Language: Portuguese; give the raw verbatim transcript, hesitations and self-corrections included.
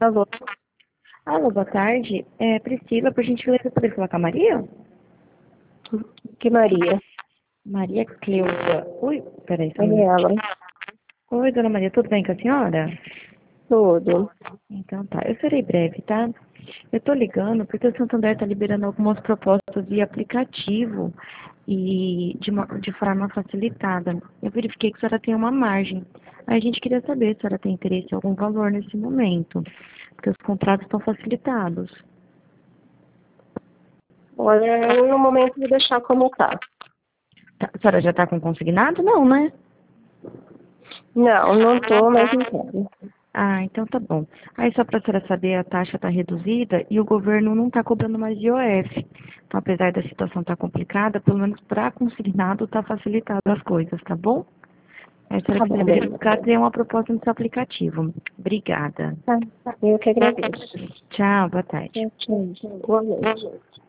Alô, Alô, boa tarde. É, Priscila, por gentileza, poder falar com a Maria? que Maria? Maria Cleusa. Ui, peraí, só um É minuto. ela. Oi, dona Maria, tudo bem com a senhora? Tudo. Então tá, eu serei breve, tá? Eu tô ligando porque o Santander tá liberando algumas propostas via aplicativo e de, uma- de forma facilitada. Eu verifiquei que a senhora tem uma margem. Aí a gente queria saber se a senhora tem interesse em algum valor nesse momento, porque os contratos estão facilitados. Olha, no momento vou deixar como tá. Tá, a senhora já tá com consignado? Não, né? Não, não tô, mas não quero. Ah, então tá bom. Aí só para a senhora saber, a taxa está reduzida e o governo não está cobrando mais I O F. Então, apesar da situação estar complicada, pelo menos para consignado está facilitado as coisas, tá bom? Aí a senhora Tá quiser bom, beleza. verificar, tem uma proposta no seu aplicativo. Obrigada. Tá, eu que agradeço. Tchau, boa tarde. Tchau, tchau. Boa noite.